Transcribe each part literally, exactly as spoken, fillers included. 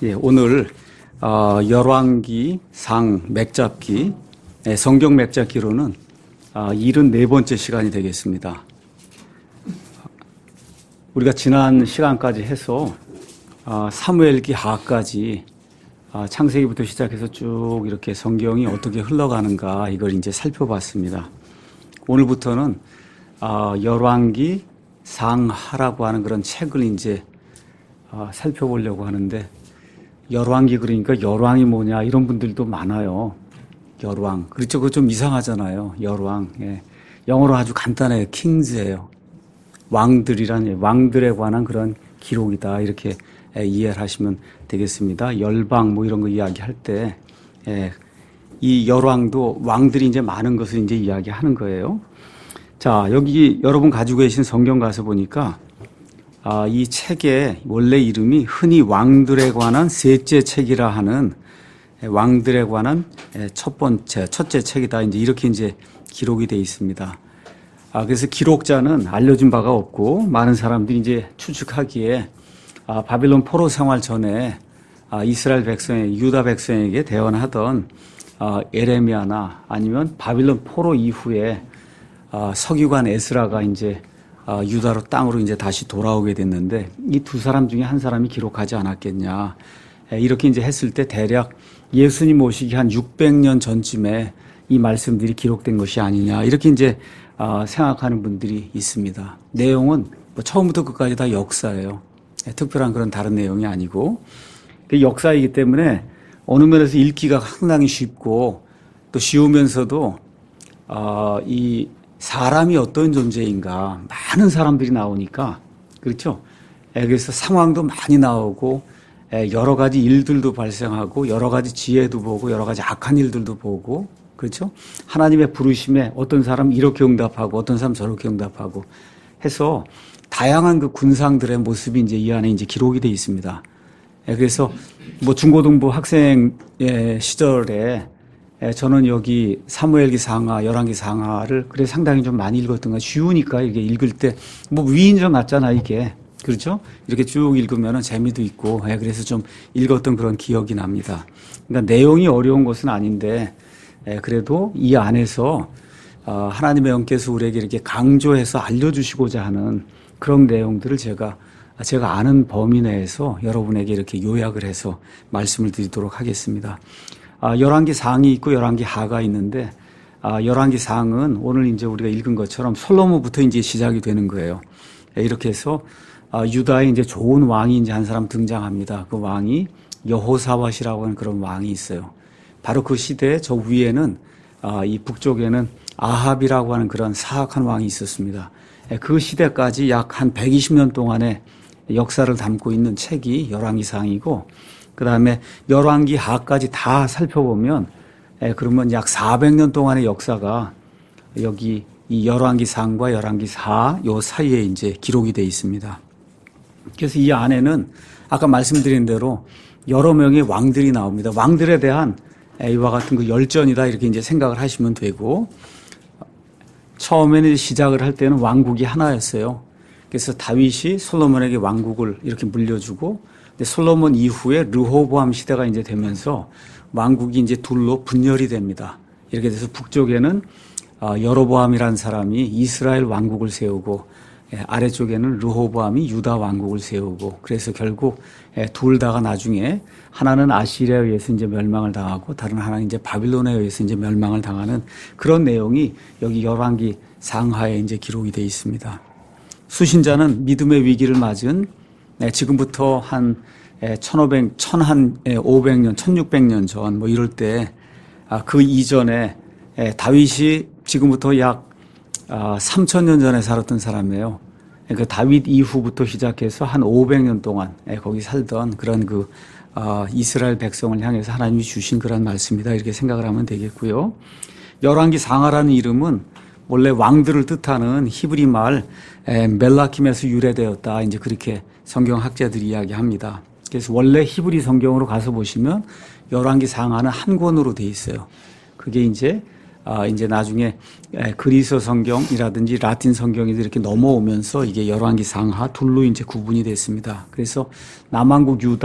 예, 오늘 어, 열왕기 상 맥잡기, 예, 성경 맥잡기로는 어, 칠십사 번째 시간이 되겠습니다. 우리가 지난 시간까지 해서 어, 사무엘기 하까지 어, 창세기부터 시작해서 쭉 이렇게 성경이 어떻게 흘러가는가 이걸 이제 살펴봤습니다. 오늘부터는 어, 열왕기 상하라고 하는 그런 책을 이제 어, 살펴보려고 하는데, 열왕기 그러니까 열왕이 뭐냐 이런 분들도 많아요. 열왕. 그렇죠. 그거 좀 이상하잖아요. 열왕. 예. 영어로 아주 간단해요. 킹즈예요. 왕들이란, 왕들에 관한 그런 기록이다. 이렇게 예, 이해를 하시면 되겠습니다. 열방 뭐 이런 거 이야기할 때, 예, 이 열왕도 왕들이 이제 많은 것을 이제 이야기하는 거예요. 자, 여기 여러분 가지고 계신 성경 가서 보니까 아, 이 책의 원래 이름이 흔히 왕들에 관한 셋째 책이라 하는, 왕들에 관한 첫 번째, 첫째 책이다. 이제 이렇게 이제 기록이 되어 있습니다. 아, 그래서 기록자는 알려진 바가 없고, 많은 사람들이 이제 추측하기에, 아, 바빌론 포로 생활 전에, 아, 이스라엘 백성에, 유다 백성에게 대언하던, 아, 에레미야나 아니면 바빌론 포로 이후에, 아, 서기관 에스라가 이제 어, 유다로 땅으로 이제 다시 돌아오게 됐는데, 이 두 사람 중에 한 사람이 기록하지 않았겠냐. 에, 이렇게 이제 했을 때 대략 예수님 오시기 한 육백 년 전쯤에 이 말씀들이 기록된 것이 아니냐. 이렇게 이제 어, 생각하는 분들이 있습니다. 내용은 뭐 처음부터 끝까지 다 역사예요. 에, 특별한 그런 다른 내용이 아니고, 그 역사이기 때문에 어느 면에서 읽기가 상당히 쉽고, 또 쉬우면서도 어, 이 사람이 어떤 존재인가, 많은 사람들이 나오니까, 그렇죠? 그래서 상황도 많이 나오고, 여러 가지 일들도 발생하고, 여러 가지 지혜도 보고, 여러 가지 악한 일들도 보고, 그렇죠? 하나님의 부르심에 어떤 사람 이렇게 응답하고, 어떤 사람 저렇게 응답하고 해서 다양한 그 군상들의 모습이 이제 이 안에 이제 기록이 되어 있습니다. 그래서 뭐 중고등부 학생 시절에 저는 여기 사무엘기 상하, 열왕기 상하를 그래 상당히 좀 많이 읽었던 거, 쉬우니까 이게 읽을 때 뭐 위인전 같잖아 이게, 그렇죠? 이렇게 쭉 읽으면은 재미도 있고, 그래서 좀 읽었던 그런 기억이 납니다. 그러니까 내용이 어려운 것은 아닌데, 그래도 이 안에서 하나님의 영께서 우리에게 이렇게 강조해서 알려주시고자 하는 그런 내용들을 제가 제가 아는 범위 내에서 여러분에게 이렇게 요약을 해서 말씀을 드리도록 하겠습니다. 아, 열왕기 상이 있고 열왕기 하가 있는데, 아, 열왕기 상은 오늘 이제 우리가 읽은 것처럼 솔로몬부터 이제 시작이 되는 거예요. 이렇게 해서 아, 유다에 이제 좋은 왕이 이제 한 사람 등장합니다. 그 왕이 여호사밧이라고 하는 그런 왕이 있어요. 바로 그 시대에 저 위에는 아, 이 북쪽에는 아합이라고 하는 그런 사악한 왕이 있었습니다. 그 시대까지 약 한 백이십 년 동안의 역사를 담고 있는 책이 열왕기 상이고, 그 다음에 열왕기 하까지 다 살펴보면, 예, 그러면 약 사백 년 동안의 역사가 여기 이 열왕기 상과 열왕기 하 요 사이에 이제 기록이 되어 있습니다. 그래서 이 안에는 아까 말씀드린 대로 여러 명의 왕들이 나옵니다. 왕들에 대한 이와 같은 그 열전이다 이렇게 이제 생각을 하시면 되고, 처음에는 시작을 할 때는 왕국이 하나였어요. 그래서 다윗이 솔로몬에게 왕국을 이렇게 물려주고, 근데 솔로몬 이후에 르호보암 시대가 이제 되면서 왕국이 이제 둘로 분열이 됩니다. 이렇게 돼서 북쪽에는 여로보암이라는 사람이 이스라엘 왕국을 세우고, 아래쪽에는 르호보암이 유다 왕국을 세우고, 그래서 결국 둘 다가 나중에 하나는 아시리아에 의해서 이제 멸망을 당하고, 다른 하나는 이제 바빌론에 의해서 이제 멸망을 당하는 그런 내용이 여기 열왕기 상하에 이제 기록이 되어 있습니다. 수신자는 믿음의 위기를 맞은, 네, 지금부터 한 천오백, 천오백 년, 천육백 년 전 뭐 이럴 때, 아, 그 이전에 다윗이 지금부터 약 삼천 년 전에 살았던 사람이에요. 그 다윗 이후부터 시작해서 한 오백 년 동안 거기 살던 그런 그 이스라엘 백성을 향해서 하나님이 주신 그런 말씀이다 이렇게 생각을 하면 되겠고요. 열왕기 상하라는 이름은 원래 왕들을 뜻하는 히브리 말 멜라킴에서 유래되었다. 이제 그렇게 성경학자들이 이야기합니다. 그래서 원래 히브리 성경으로 가서 보시면 열왕기 상하는 한 권으로 돼 있어요. 그게 이제 아, 이제 나중에 그리스 성경이라든지 라틴 성경이 이렇게 넘어오면서 이게 열왕기 상하 둘로 이제 구분이 됐습니다. 그래서 남왕국 유다,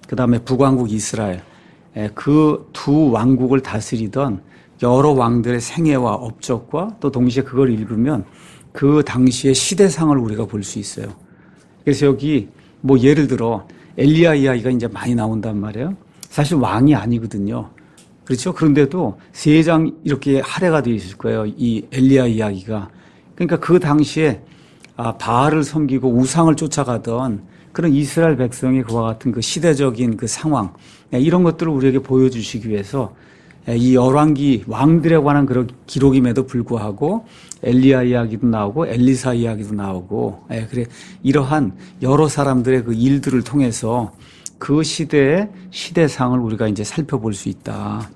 그 다음에 북왕국 이스라엘, 그 두 왕국을 다스리던 여러 왕들의 생애와 업적과 또 동시에 그걸 읽으면 그 당시의 시대상을 우리가 볼 수 있어요. 그래서 여기 뭐 예를 들어 엘리야 이야기가 이제 많이 나온단 말이에요. 사실 왕이 아니거든요. 그렇죠? 그런데도 세 장 이렇게 할애가 되어 있을 거예요. 이 엘리야 이야기가. 그러니까 그 당시에 아, 바알을 섬기고 우상을 쫓아가던 그런 이스라엘 백성의 그와 같은 그 시대적인 그 상황, 이런 것들을 우리에게 보여주시기 위해서 이 열왕기 왕들에 관한 그런 기록임에도 불구하고 엘리야 이야기도 나오고 엘리사 이야기도 나오고, 그래 이러한 여러 사람들의 그 일들을 통해서 그 시대의 시대상을 우리가 이제 살펴볼 수 있다.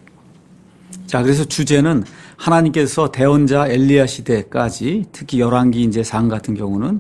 자, 그래서 주제는 하나님께서 대언자 엘리야 시대까지, 특히 열왕기 이제 상 같은 경우는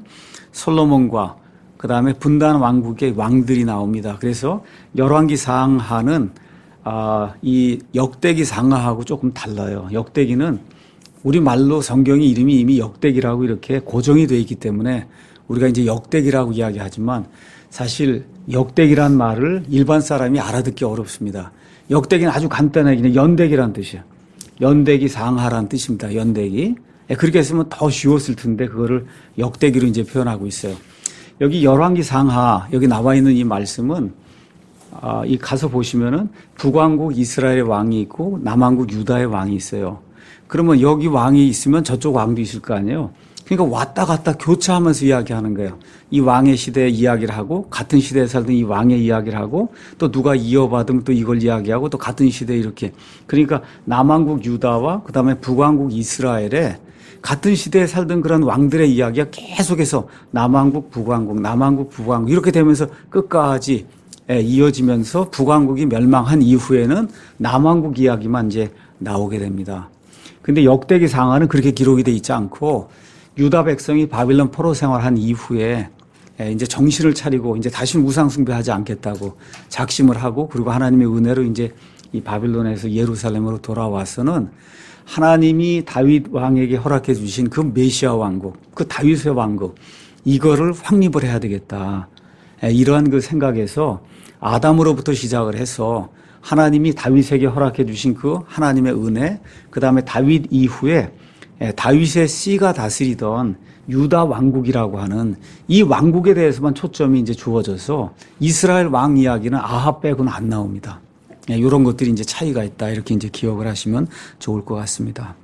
솔로몬과 그 다음에 분단 왕국의 왕들이 나옵니다. 그래서 열왕기 상하는 아, 이 역대기 상하하고 조금 달라요. 역대기는 우리 말로 성경의 이름이 이미 역대기라고 이렇게 고정이 되어 있기 때문에 우리가 이제 역대기라고 이야기하지만 사실 역대기란 말을 일반 사람이 알아듣기 어렵습니다. 역대기는 아주 간단하게 그냥 연대기란 뜻이에요. 연대기 상하란 뜻입니다. 연대기. 그렇게 했으면 더 쉬웠을 텐데 그거를 역대기로 이제 표현하고 있어요. 여기 열왕기 상하 여기 나와 있는 이 말씀은 아, 이 가서 보시면은 북왕국 이스라엘의 왕이 있고 남왕국 유다의 왕이 있어요. 그러면 여기 왕이 있으면 저쪽 왕도 있을 거 아니에요. 그러니까 왔다 갔다 교차하면서 이야기하는 거예요. 이 왕의 시대의 이야기를 하고 같은 시대에 살던 이 왕의 이야기를 하고 또 누가 이어받으면 또 이걸 이야기하고 또 같은 시대에 이렇게. 그러니까 남왕국 유다와 그다음에 북왕국 이스라엘에 같은 시대에 살던 그런 왕들의 이야기가 계속해서 남왕국 북왕국 남왕국 북왕국 이렇게 되면서 끝까지 이어지면서 북왕국이 멸망한 이후에는 남왕국 이야기만 이제 나오게 됩니다. 근데 역대기 상하는 그렇게 기록이 돼 있지 않고 유다 백성이 바빌론 포로 생활한 이후에 이제 정신을 차리고 이제 다시는 우상 숭배하지 않겠다고 작심을 하고 그리고 하나님의 은혜로 이제 이 바빌론에서 예루살렘으로 돌아와서는 하나님이 다윗 왕에게 허락해 주신 그 메시아 왕국, 그 다윗의 왕국 이거를 확립을 해야 되겠다. 이러한 그 생각에서 아담으로부터 시작을 해서 하나님이 다윗에게 허락해 주신 그 하나님의 은혜, 그 다음에 다윗 이후에 다윗의 씨가 다스리던 유다 왕국이라고 하는 이 왕국에 대해서만 초점이 이제 주어져서 이스라엘 왕 이야기는 아합 빼고는 안 나옵니다. 이런 것들이 이제 차이가 있다. 이렇게 이제 기억을 하시면 좋을 것 같습니다.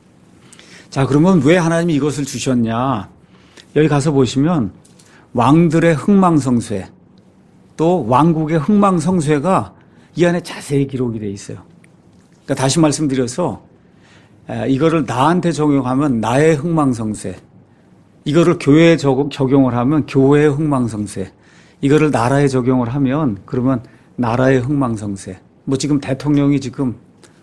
자, 그러면 왜 하나님이 이것을 주셨냐? 여기 가서 보시면 왕들의 흥망성쇠, 또 왕국의 흥망성쇠가 이 안에 자세히 기록이 되어 있어요. 그러니까 다시 말씀드려서 이거를 나한테 적용하면 나의 흥망성쇠, 이거를 교회에 적용을 하면 교회의 흥망성쇠, 이거를 나라에 적용을 하면 그러면 나라의 흥망성쇠. 뭐 지금 대통령이 지금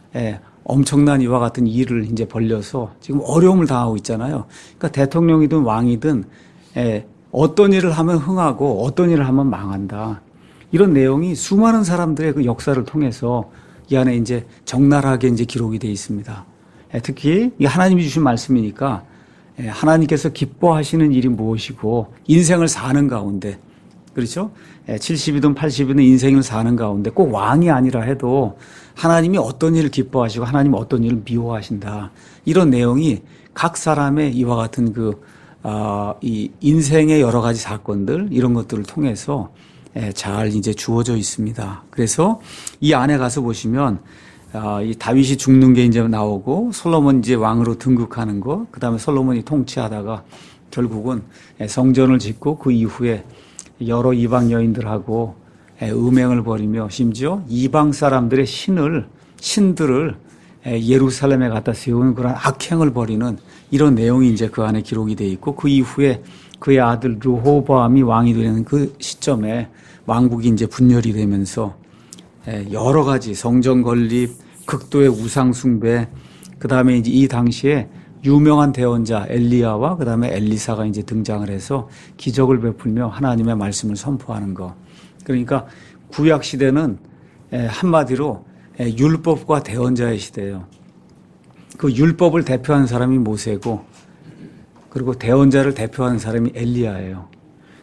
엄청난 이와 같은 일을 이제 벌려서 지금 어려움을 당하고 있잖아요. 그러니까 대통령이든 왕이든 어떤 일을 하면 흥하고 어떤 일을 하면 망한다. 이런 내용이 수많은 사람들의 그 역사를 통해서 이 안에 이제 적나라하게 이제 기록이 되어 있습니다. 특히 이 하나님이 주신 말씀이니까 하나님께서 기뻐하시는 일이 무엇이고 인생을 사는 가운데 그렇죠? 칠십이든 팔십이든 인생을 사는 가운데 꼭 왕이 아니라 해도 하나님이 어떤 일을 기뻐하시고 하나님이 어떤 일을 미워하신다. 이런 내용이 각 사람의 이와 같은 그, 어, 이 인생의 여러 가지 사건들 이런 것들을 통해서 잘 이제 주어져 있습니다. 그래서 이 안에 가서 보시면 어, 이 다윗이 죽는 게 이제 나오고 솔로몬 이제 왕으로 등극하는 거, 그 다음에 솔로몬이 통치하다가 결국은 성전을 짓고 그 이후에 여러 이방 여인들하고 음행을 벌이며 심지어 이방 사람들의 신을 신들을 예루살렘에 갖다 세우는 그런 악행을 벌이는 이런 내용이 이제 그 안에 기록이 돼 있고 그 이후에 그의 아들 르호보암이 왕이 되는 그 시점에 왕국이 이제 분열이 되면서 여러 가지 성전 건립, 극도의 우상 숭배, 그 다음에 이제 이 당시에 유명한 대언자 엘리야와 그 다음에 엘리사가 이제 등장을 해서 기적을 베풀며 하나님의 말씀을 선포하는 거. 그러니까 구약 시대는 한마디로 율법과 대언자의 시대예요. 그 율법을 대표하는 사람이 모세고 그리고 대언자를 대표하는 사람이 엘리야예요.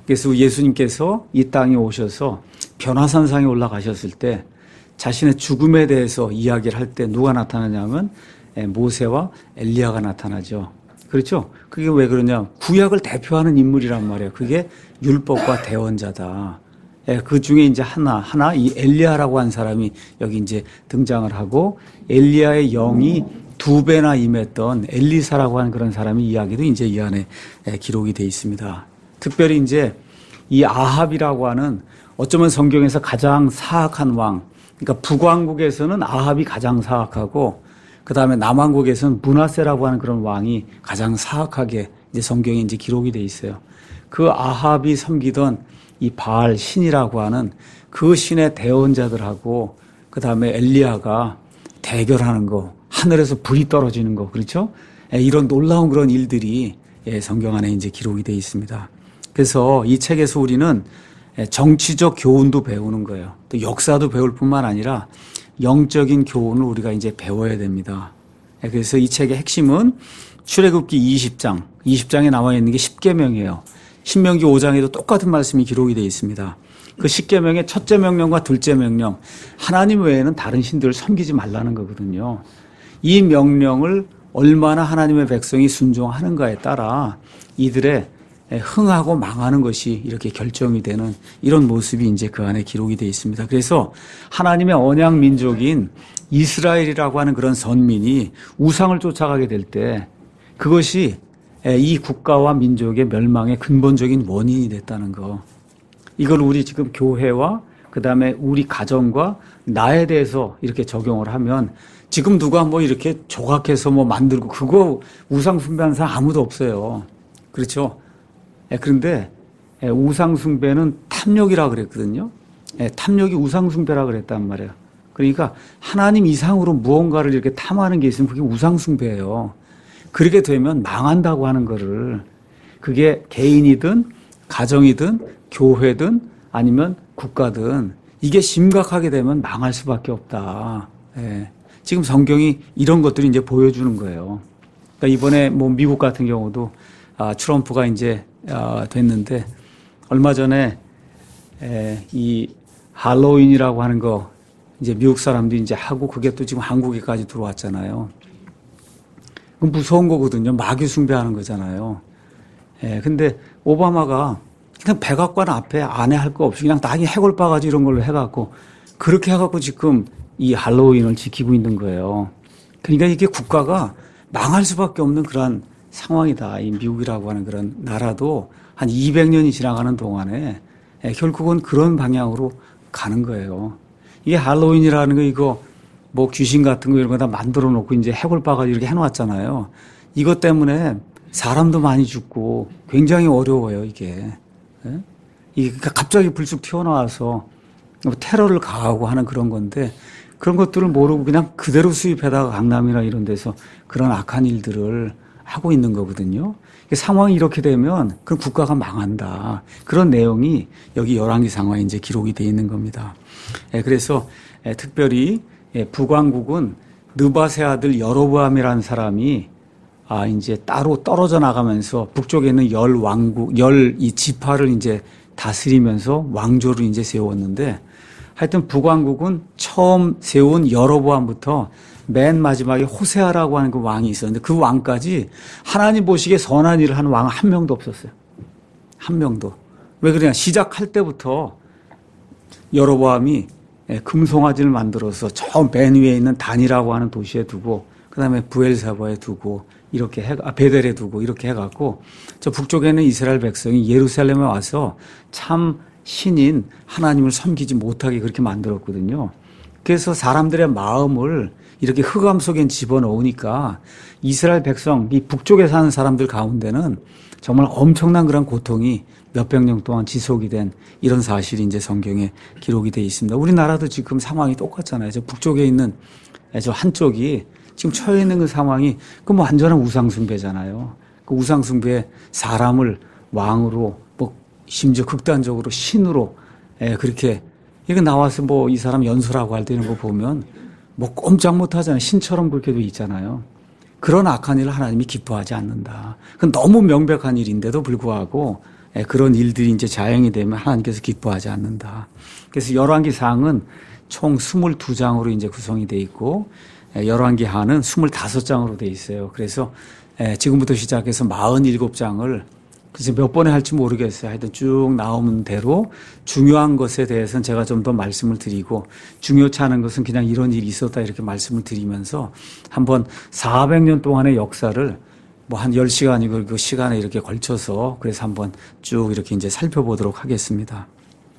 그래서 예수님께서 이 땅에 오셔서 변화산상에 올라가셨을 때 자신의 죽음에 대해서 이야기를 할 때 누가 나타나냐면 모세와 엘리야가 나타나죠. 그렇죠? 그게 왜 그러냐? 구약을 대표하는 인물이란 말이에요. 그게 율법과 대언자다. 그 중에 이제 하나, 하나, 이 엘리야라고 한 사람이 여기 이제 등장을 하고 엘리야의 영이 두 배나 임했던 엘리사라고 하는 그런 사람의 이야기도 이제 이 안에 기록이 되어 있습니다. 특별히 이제 이 아합이라고 하는 어쩌면 성경에서 가장 사악한 왕, 그러니까 북왕국에서는 아합이 가장 사악하고 그 다음에 남왕국에서는 므낫세라고 하는 그런 왕이 가장 사악하게 이제 성경에 이제 기록이 돼 있어요. 그 아합이 섬기던 이 바알 신이라고 하는 그 신의 대언자들하고 그 다음에 엘리야가 대결하는 거, 하늘에서 불이 떨어지는 거, 그렇죠? 이런 놀라운 그런 일들이 성경 안에 이제 기록이 돼 있습니다. 그래서 이 책에서 우리는 정치적 교훈도 배우는 거예요. 또 역사도 배울 뿐만 아니라 영적인 교훈을 우리가 이제 배워야 됩니다. 그래서 이 책의 핵심은 출애굽기 이십 장, 이십 장에 나와 있는 게 십계명이에요. 신명기 오 장에도 똑같은 말씀이 기록이 되어 있습니다. 그 십계명의 첫째 명령과 둘째 명령, 하나님 외에는 다른 신들을 섬기지 말라는 거거든요. 이 명령을 얼마나 하나님의 백성이 순종하는가에 따라 이들의 흥하고 망하는 것이 이렇게 결정이 되는 이런 모습이 이제 그 안에 기록이 되어 있습니다. 그래서 하나님의 언약 민족인 이스라엘이라고 하는 그런 선민이 우상을 쫓아가게 될 때 그것이 이 국가와 민족의 멸망의 근본적인 원인이 됐다는 거. 이걸 우리 지금 교회와 그다음에 우리 가정과 나에 대해서 이렇게 적용을 하면 지금 누가 뭐 이렇게 조각해서 뭐 만들고 그거 우상 숭배하는 사람 아무도 없어요. 그렇죠? 그런데 우상 숭배는 탐욕이라 그랬거든요. 탐욕이 우상 숭배라 그랬단 말이에요. 그러니까 하나님 이상으로 무언가를 이렇게 탐하는 게 있으면 그게 우상 숭배예요. 그렇게 되면 망한다고 하는 거를 그게 개인이든 가정이든 교회든 아니면 국가든 이게 심각하게 되면 망할 수밖에 없다. 예. 지금 성경이 이런 것들이 이제 보여주는 거예요. 그러니까 이번에 뭐 미국 같은 경우도 아, 트럼프가 이제 아, 됐는데 얼마 전에 에, 이 할로윈이라고 하는 거 이제 미국 사람들이 이제 하고 그게 또 지금 한국에까지 들어왔잖아요. 그건 무서운 거거든요. 마귀 숭배하는 거잖아요. 예, 근데 오바마가 그냥 백악관 앞에 안에 할 거 없이 그냥 나기 해골바가지 이런 걸로 해갖고 그렇게 해갖고 지금 이 할로윈을 지키고 있는 거예요. 그러니까 이게 국가가 망할 수밖에 없는 그런 상황이다. 이 미국이라고 하는 그런 나라도 한 이백 년이 지나가는 동안에 예, 결국은 그런 방향으로 가는 거예요. 이게 할로윈이라는 거 이거 뭐 귀신 같은 거 이런 거 다 만들어 놓고 이제 해골바가지 이렇게 해놓았잖아요. 이것 때문에 사람도 많이 죽고 굉장히 어려워요, 이게. 예? 이게 갑자기 불쑥 튀어나와서 테러를 가하고 하는 그런 건데 그런 것들을 모르고 그냥 그대로 수입해다가 강남이나 이런 데서 그런 악한 일들을 하고 있는 거거든요. 상황이 이렇게 되면 그 국가가 망한다. 그런 내용이 여기 열왕기 상하에 이제 기록이 되어 있는 겁니다. 예, 그래서 예, 특별히 예, 북왕국은 느밧의 아들 여로보암이라는 사람이 아 이제 따로 떨어져 나가면서 북쪽에 있는 열 왕국, 열 이 지파를 이제 다스리면서 왕조를 이제 세웠는데 하여튼 북왕국은 처음 세운 여로보암부터 맨 마지막에 호세아라고 하는 그 왕이 있었는데 그 왕까지 하나님 보시기에 선한 일을 하는 왕은 한 명도 없었어요. 한 명도. 왜 그러냐? 시작할 때부터 여로보암이 금송아지를 만들어서 저 맨 위에 있는 단이라고 하는 도시에 두고 그다음에 부엘사바에 두고 이렇게 해, 아, 베델에 두고 이렇게 해갖고 저 북쪽에 있는 이스라엘 백성이 예루살렘에 와서 참 신인 하나님을 섬기지 못하게 그렇게 만들었거든요. 그래서 사람들의 마음을 이렇게 흑암 속에 집어넣으니까 이스라엘 백성, 이 북쪽에 사는 사람들 가운데는 정말 엄청난 그런 고통이 몇백 년 동안 지속이 된 이런 사실이 이제 성경에 기록이 되어 있습니다. 우리나라도 지금 상황이 똑같잖아요. 저 북쪽에 있는 저 한쪽이 지금 처해 있는 그 상황이 그 뭐 완전한 우상숭배잖아요. 그 우상숭배 사람을 왕으로 뭐 심지어 극단적으로 신으로 예, 그렇게 이게 나와서 뭐 이 사람 연설하고 할 때 이런 거 보면 뭐 꼼짝 못 하잖아요. 신처럼 그렇게 돼 있잖아요. 그런 악한 일을 하나님이 기뻐하지 않는다. 그건 너무 명백한 일인데도 불구하고 그런 일들이 이제 자행이 되면 하나님께서 기뻐하지 않는다. 그래서 열왕기 상은 총 스물두 장으로 이제 구성이 되어 있고 열왕기 하는 스물다섯 장으로 되어 있어요. 그래서 지금부터 시작해서 마흔일곱 장을 그래서 몇 번에 할지 모르겠어요. 하여튼 쭉 나오는 대로 중요한 것에 대해서는 제가 좀 더 말씀을 드리고 중요치 않은 것은 그냥 이런 일이 있었다 이렇게 말씀을 드리면서 한번 사백 년 동안의 역사를 뭐 한 열 시간이고 그 시간에 이렇게 걸쳐서 그래서 한번 쭉 이렇게 이제 살펴보도록 하겠습니다.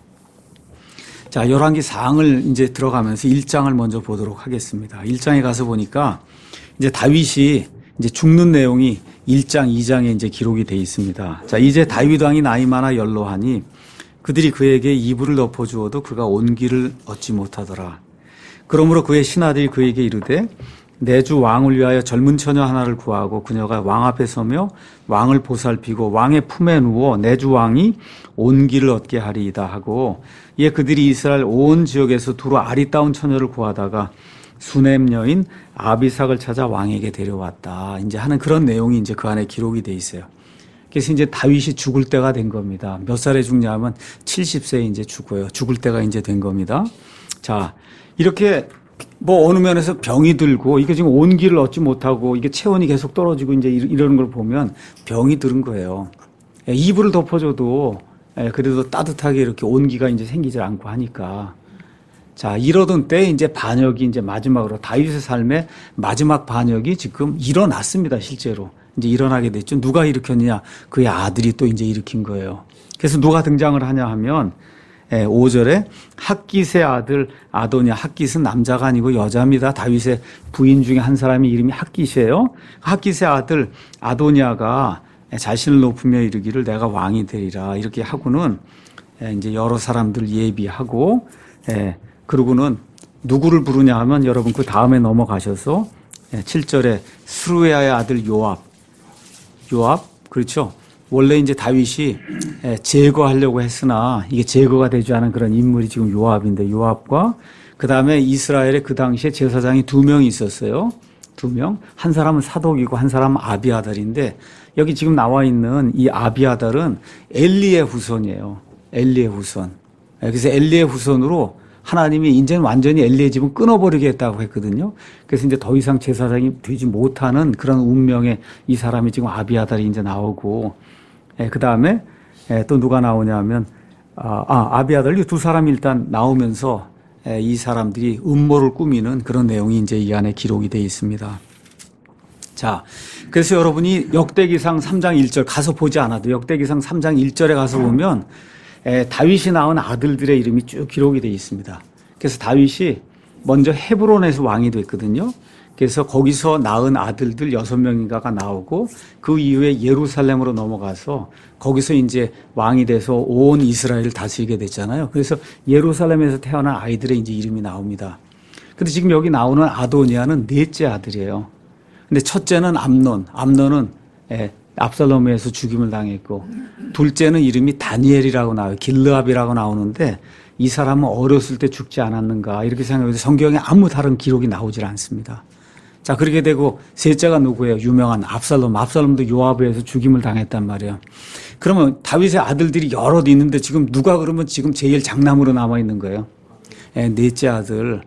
자, 열왕기 사항을 이제 들어가면서 일 장을 먼저 보도록 하겠습니다. 일 장에 가서 보니까 이제 다윗이 이제 죽는 내용이 일 장, 이 장에 이제 기록이 되어 있습니다. 자, 이제 다윗 왕이 나이 많아 연로하니 그들이 그에게 이불을 덮어 주어도 그가 온기를 얻지 못하더라. 그러므로 그의 신하들이 그에게 이르되 내 주 왕을 위하여 젊은 처녀 하나를 구하고 그녀가 왕 앞에 서며 왕을 보살피고 왕의 품에 누워 내 주 왕이 온기를 얻게 하리이다 하고 이에 그들이 이스라엘 온 지역에서 두루 아리따운 처녀를 구하다가 수넴 여인 아비삭을 찾아 왕에게 데려왔다. 이제 하는 그런 내용이 이제 그 안에 기록이 돼 있어요. 그래서 이제 다윗이 죽을 때가 된 겁니다. 몇 살에 죽냐면 칠십 세에 이제 죽어요. 죽을 때가 이제 된 겁니다. 자, 이렇게 뭐 어느 면에서 병이 들고 이게 지금 온기를 얻지 못하고 이게 체온이 계속 떨어지고 이제 이러는 걸 보면 병이 들은 거예요. 이불을 덮어줘도 그래도 따뜻하게 이렇게 온기가 이제 생기지 않고 하니까. 자, 이러던 때 이제 반역이 이제 마지막으로 다윗의 삶의 마지막 반역이 지금 일어났습니다. 실제로. 이제 일어나게 됐죠. 누가 일으켰느냐? 그의 아들이 또 이제 일으킨 거예요. 그래서 누가 등장을 하냐 하면 오 절에 핫깃의 아들 아도니아. 핫깃은 남자가 아니고 여자입니다. 다윗의 부인 중에 한 사람이 이름이 핫깃이에요. 핫깃의 아들 아도니아가 자신을 높이며 이르기를 내가 왕이 되리라. 이렇게 하고는 이제 여러 사람들 예비하고 그러고는 누구를 부르냐 하면 여러분 그 다음에 넘어가셔서 칠 절에 스루야의 아들 요압. 요압, 그렇죠. 원래 이제 다윗이 제거하려고 했으나 이게 제거가 되지 않은 그런 인물이 지금 요압인데 요압과 그 다음에 이스라엘에 그 당시에 제사장이 두 명이 있었어요. 두 명. 한 사람은 사독이고 한 사람은 아비아달인데 여기 지금 나와 있는 이 아비아달은 엘리의 후손이에요. 엘리의 후손. 그래서 엘리의 후손으로 하나님이 이제는 완전히 엘리의 집은 끊어버리겠다고 했거든요. 그래서 이제 더 이상 제사장이 되지 못하는 그런 운명의 이 사람이 지금 아비아달이 이제 나오고, 예, 그 다음에 예, 또 누가 나오냐면, 아, 아 아비아달 이 두 사람이 일단 나오면서 예, 이 사람들이 음모를 꾸미는 그런 내용이 이제 이 안에 기록이 되어 있습니다. 자, 그래서 여러분이 역대기상 삼 장 일 절 가서 보지 않아도 역대기상 삼 장 일 절에 가서 보면 다윗이 낳은 아들들의 이름이 쭉 기록이 되어 있습니다. 그래서 다윗이 먼저 헤브론에서 왕이 됐거든요. 그래서 거기서 낳은 아들들 여섯 명인가가 나오고 그 이후에 예루살렘으로 넘어가서 거기서 이제 왕이 돼서 온 이스라엘을 다스리게 됐잖아요. 그래서 예루살렘에서 태어난 아이들의 이제 이름이 나옵니다. 근데 지금 여기 나오는 아도니아는 넷째 아들이에요. 근데 첫째는 암논. 암논은 예, 압살롬에서 죽임을 당했고 둘째는 이름이 다니엘이라고 나와요. 길르압이라고 나오는데 이 사람은 어렸을 때 죽지 않았는가 이렇게 생각해서 성경에 아무 다른 기록이 나오질 않습니다. 자, 그렇게 되고 셋째가 누구예요? 유명한 압살롬. 압살롬도 요압에 의해서 죽임을 당했단 말이에요. 그러면 다윗의 아들들이 여럿 있는데 지금 누가 그러면 지금 제일 장남으로 남아 있는 거예요. 예, 넷째 아들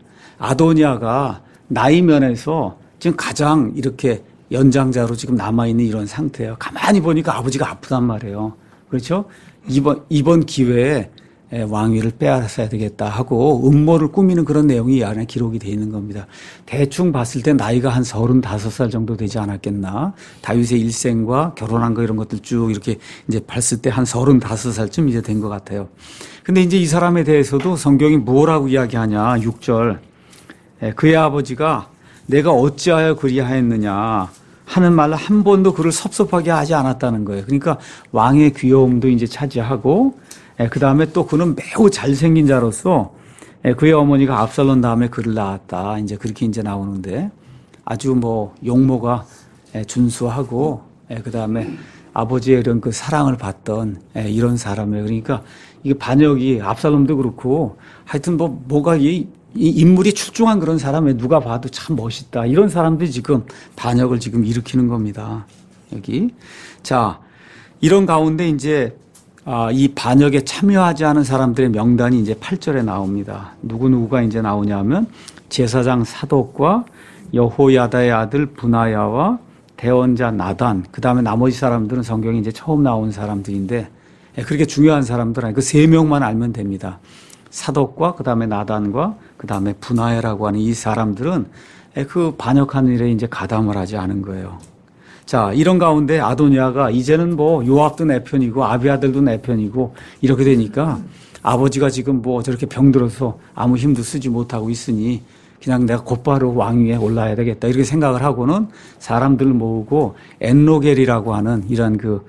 아도니아가 나이 면에서 지금 가장 이렇게 연장자로 지금 남아있는 이런 상태예요. 가만히 보니까 아버지가 아프단 말이에요. 그렇죠? 이번, 이번 기회에 왕위를 빼앗아야 되겠다 하고 음모를 꾸미는 그런 내용이 이 안에 기록이 되어 있는 겁니다. 대충 봤을 때 나이가 한 서른다섯 살 정도 되지 않았겠나. 다윗의 일생과 결혼한 거 이런 것들 쭉 이렇게 이제 봤을 때 한 서른다섯 살쯤 이제 된 것 같아요. 근데 이제 이 사람에 대해서도 성경이 뭐라고 이야기하냐. 육 절. 그의 아버지가 내가 어찌하여 그리하였느냐 하는 말로 한 번도 그를 섭섭하게 하지 않았다는 거예요. 그러니까 왕의 귀여움도 이제 차지하고, 그 다음에 또 그는 매우 잘생긴 자로서 그의 어머니가 압살롬 다음에 그를 낳았다. 이제 그렇게 이제 나오는데 아주 뭐 용모가 준수하고, 그 다음에 아버지의 이런 그 사랑을 받던 이런 사람이에요. 그러니까 이게 반역이 압살롬도 그렇고 하여튼 뭐 뭐가 이 이 인물이 출중한 그런 사람에 누가 봐도 참 멋있다. 이런 사람들이 지금 반역을 지금 일으키는 겁니다. 여기. 자, 이런 가운데 이제 아, 이 반역에 참여하지 않은 사람들의 명단이 이제 팔 절에 나옵니다. 누구누구가 이제 나오냐면 제사장 사독과 여호야다의 아들 분하야와 대언자 나단, 그 다음에 나머지 사람들은 성경에 이제 처음 나온 사람들인데 그렇게 중요한 사람들 아니고 그 세 명만 알면 됩니다. 사독과 그 다음에 나단과 그 다음에 분하야라고 하는 이 사람들은 그 반역하는 일에 이제 가담을 하지 않은 거예요. 자, 이런 가운데 아도니아가 이제는 뭐 요압도 내 편이고 아비아들도 내 편이고 이렇게 되니까 아버지가 지금 뭐 저렇게 병들어서 아무 힘도 쓰지 못하고 있으니 그냥 내가 곧바로 왕위에 올라야 되겠다 이렇게 생각을 하고는 사람들을 모으고 엔로겔이라고 하는 이런 그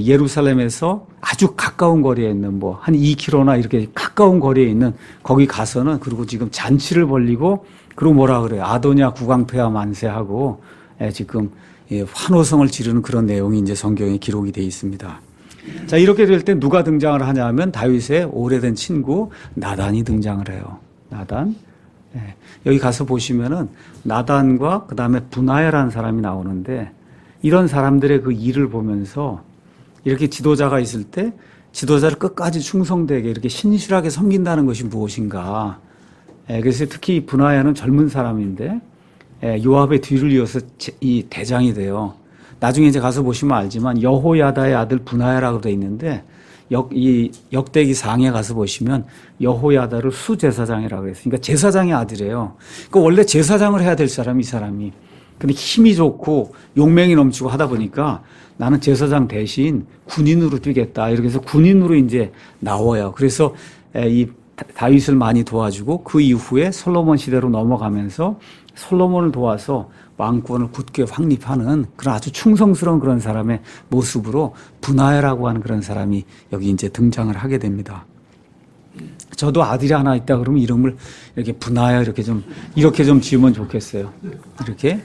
예루살렘에서 아주 가까운 거리에 있는 뭐 한 이 킬로미터나 이렇게 가까운 거리에 있는 거기 가서는 그리고 지금 잔치를 벌리고 그리고 뭐라 그래요. 아도니아 국왕폐하 만세하고 지금 환호성을 지르는 그런 내용이 이제 성경에 기록이 되어 있습니다. 자, 이렇게 될 때 누가 등장을 하냐면 다윗의 오래된 친구 나단이 등장을 해요. 나단. 네. 여기 가서 보시면은 나단과 그 다음에 분하야라는 사람이 나오는데 이런 사람들의 그 일을 보면서 이렇게 지도자가 있을 때 지도자를 끝까지 충성되게 이렇게 신실하게 섬긴다는 것이 무엇인가. 네. 그래서 특히 분하야는 젊은 사람인데 요압의 뒤를 이어서 이 대장이 돼요. 나중에 이제 가서 보시면 알지만 여호야다의 아들 분하야라고 되어 있는데 역, 이 역대기 상에 가서 보시면 여호야다를 수제사장이라고 했어요. 그러니까 제사장의 아들이에요. 그러니까 원래 제사장을 해야 될 사람이 이 사람이. 근데 힘이 좋고 용맹이 넘치고 하다 보니까 나는 제사장 대신 군인으로 뛰겠다. 이렇게 해서 군인으로 이제 나와요. 그래서 이 다윗을 많이 도와주고 그 이후에 솔로몬 시대로 넘어가면서 솔로몬을 도와서 왕권을 굳게 확립하는 그런 아주 충성스러운 그런 사람의 모습으로 분하야라고 하는 그런 사람이 여기 이제 등장을 하게 됩니다. 저도 아들이 하나 있다 그러면 이름을 이렇게 분하야 이렇게 좀 이렇게 좀 지으면 좋겠어요. 이렇게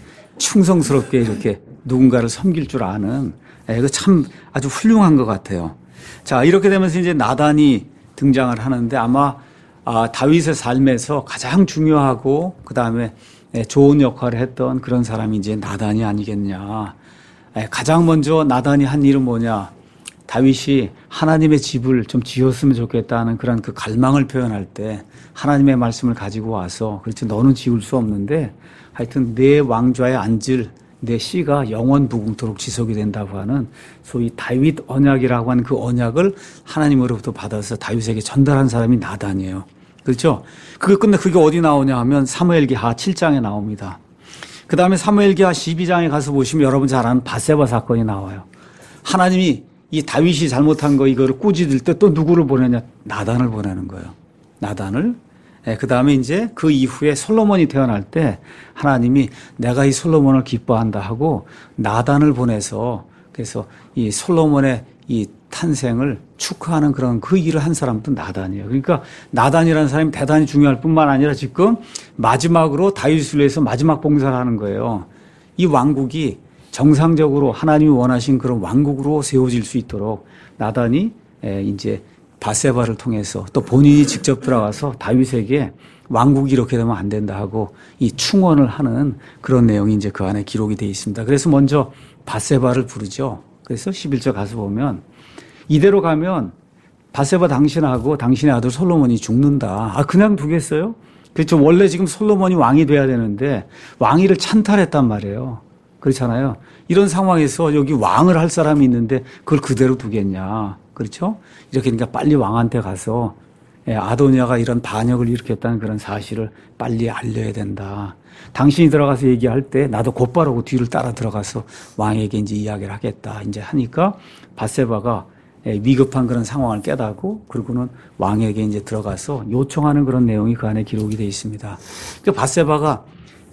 충성스럽게 이렇게 누군가를 섬길 줄 아는 이거 참 아주 훌륭한 것 같아요. 자, 이렇게 되면서 이제 나단이 등장을 하는데 아마 아, 다윗의 삶에서 가장 중요하고 그 다음에 좋은 역할을 했던 그런 사람이 이제 나단이 아니겠냐. 가장 먼저 나단이 한 일은 뭐냐. 다윗이 하나님의 집을 좀 지었으면 좋겠다는 그런 그 갈망을 표현할 때 하나님의 말씀을 가지고 와서 그렇지 너는 지을 수 없는데 하여튼 내 왕좌에 앉을 내 씨가 영원 무궁토록 지속이 된다고 하는 소위 다윗 언약이라고 하는 그 언약을 하나님으로부터 받아서 다윗에게 전달한 사람이 나단이에요. 그렇죠? 그게 끝내 그게 어디 나오냐 하면 사무엘기하 칠 장에 나옵니다. 그 다음에 사무엘기하 십이 장에 가서 보시면 여러분 잘 아는 바세바 사건이 나와요. 하나님이 이 다윗이 잘못한 거 이거를 꾸짖을 때 또 누구를 보내냐? 나단을 보내는 거예요. 나단을. 네, 그 다음에 이제 그 이후에 솔로몬이 태어날 때 하나님이 내가 이 솔로몬을 기뻐한다 하고 나단을 보내서 그래서 이 솔로몬의 이 탄생을 축하하는 그런 그 일을 한 사람도 나단이에요. 그러니까 나단이라는 사람이 대단히 중요할 뿐만 아니라 지금 마지막으로 다윗을 위해서 마지막 봉사를 하는 거예요. 이 왕국이 정상적으로 하나님이 원하신 그런 왕국으로 세워질 수 있도록 나단이 이제 바세바를 통해서 또 본인이 직접 들어가서 다윗에게 왕국이 이렇게 되면 안 된다 하고 이 충원을 하는 그런 내용이 이제 그 안에 기록이 되어 있습니다. 그래서 먼저 바세바를 부르죠. 그래서 십일 절 가서 보면 이대로 가면 바세바 당신하고 당신의 아들 솔로몬이 죽는다. 아, 그냥 두겠어요? 그렇죠. 원래 지금 솔로몬이 왕이 돼야 되는데 왕위를 찬탈했단 말이에요. 그렇잖아요. 이런 상황에서 여기 왕을 할 사람이 있는데 그걸 그대로 두겠냐. 그렇죠? 이렇게 그러니까 빨리 왕한테 가서 아도니아가 이런 반역을 일으켰다는 그런 사실을 빨리 알려야 된다. 당신이 들어가서 얘기할 때 나도 곧바로 그 뒤를 따라 들어가서 왕에게 이제 이야기를 하겠다. 이제 하니까 바세바가 위급한 그런 상황을 깨닫고 그리고는 왕에게 이제 들어가서 요청하는 그런 내용이 그 안에 기록이 되어 있습니다. 그 바세바가